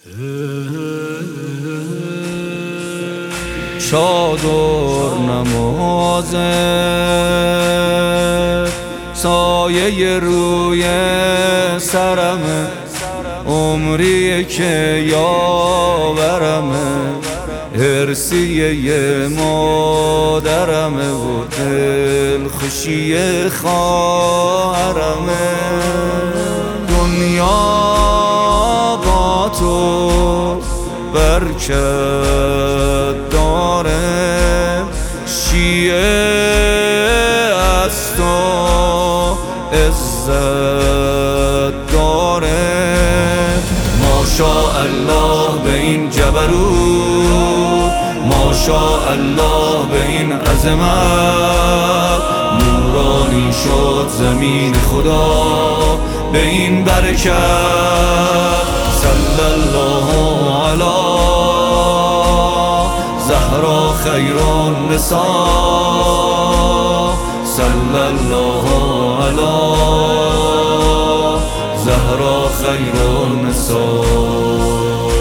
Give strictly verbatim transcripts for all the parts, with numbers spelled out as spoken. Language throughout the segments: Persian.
چادر نمازه سایه روی سرمه، عمریه که یاورمه، ارسیه مادرمه و دل خوشی خواهرمه. دنیا با تو برکت داره، شیعه از تو عزت داره. ماشاءالله به این جبروت، ماشاءالله به این عظمت، نورانی شد زمین خدا به این برکت. صلی الله علی زهرا خیر النساء، صلی الله علی زهرا خیر النساء.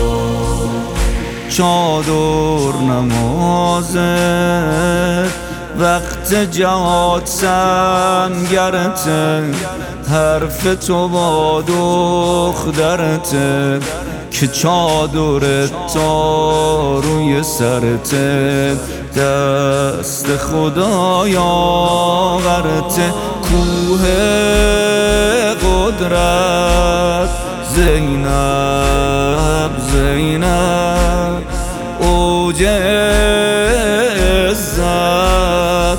چادر نمازه وقت جهاد سنگرته، حرف تو با دخترته که چادرت تا روی سرته، دست خدایا غرته. کوه قدرت زینب زینب، اوج عزت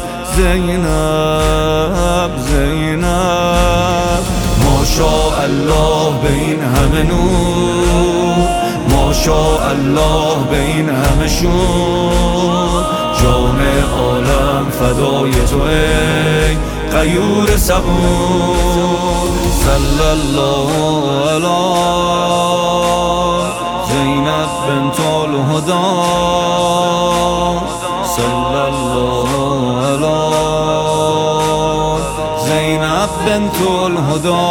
زینب زینب. ماشاءالله به این همه نور، ماشاءالله به این همه شور، جان عالم فدای تو ای غیور صبور. صلی الله علی زینب بنت الهدی، صلی الله علی زینب بنت الهدی.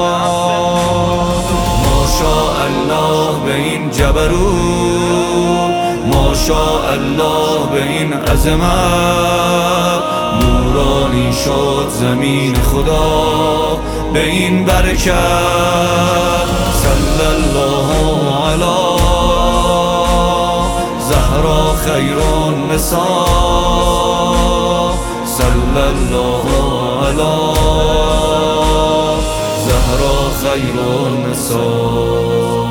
ماشاءالله به این جبروت، ماشاءالله به این عظمت، نورانی شد زمین خدا به این برکت. صلی الله علی زهرا خیر النساء، صلی الله علی زهرا خیر النساء.